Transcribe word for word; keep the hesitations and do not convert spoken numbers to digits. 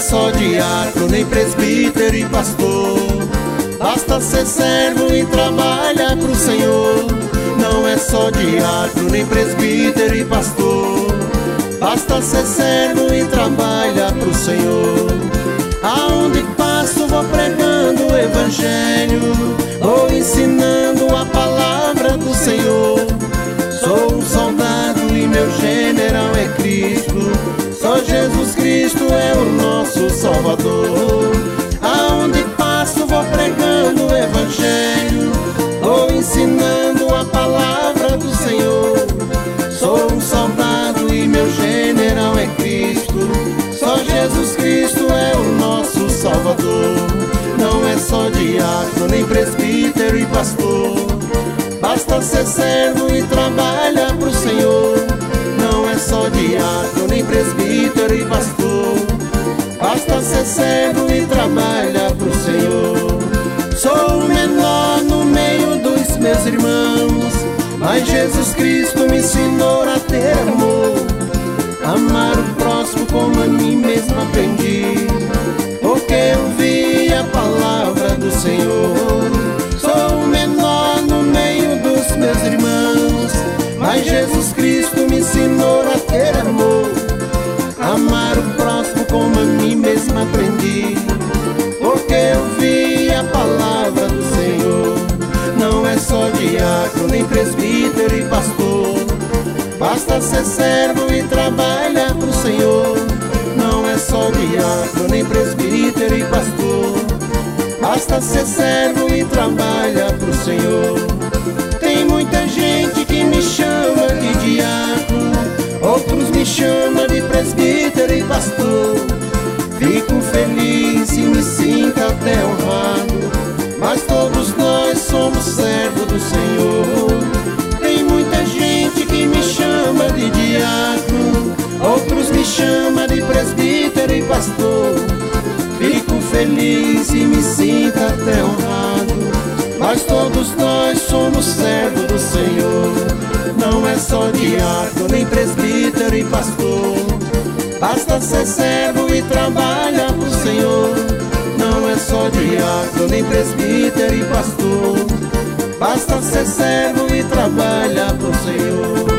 só diácono, nem presbítero e pastor. Basta ser servo e trabalha pro Senhor. Não é só diácono, nem presbítero e pastor. Basta ser servo e trabalha pro Senhor. Aonde passo vou pregando o evangelho, vou ensinando a palavra do Senhor. Sou um soldado e meu general é Cristo. Só Jesus Cristo é o nosso Salvador. Aonde passo vou pregando o evangelho, vou ensinando a palavra do Senhor. Sou um soldado e meu general é Cristo. Só Jesus Cristo é o nosso Salvador. Não é só diácono, nem presbítero e pastor. Basta ser servo e trabalha pro Senhor. Não é só diácono, nem presbítero e pastor. Basta ser servo e trabalha pro Senhor. Sou o menor no meio dos meus irmãos, mas Jesus Cristo me ensinou a ter amor. Amar o próximo como a mim mesmo aprendi, porque eu vi a palavra do Senhor. Sou o menor no meio dos meus irmãos, mas Jesus Cristo me ensinou a ter amor. Amar o próximo como a mim mesmo aprendi, porque eu vi a palavra do Senhor. Não é só diácono, nem presbítero e pastor. Basta ser servo e trabalha pro Senhor. Não é só diácono, nem presbítero e pastor. Basta ser servo e trabalha pro Senhor. Tem muita gente que me chama de diácono, outros me chamam de presbítero e pastor. Fico feliz e me sinto até honrado, mas todos nós somos servos do Senhor. Tem muita gente que me chama de diácono, outros me chamam de presbítero e pastor. Fico feliz e me sinto até honrado, mas todos nós somos servos do Senhor. Não é só diácono, nem presbítero e pastor. Basta ser servo e trabalha pro Senhor. Não é só diácono, nem presbítero e pastor. Basta ser servo e trabalha pro Senhor.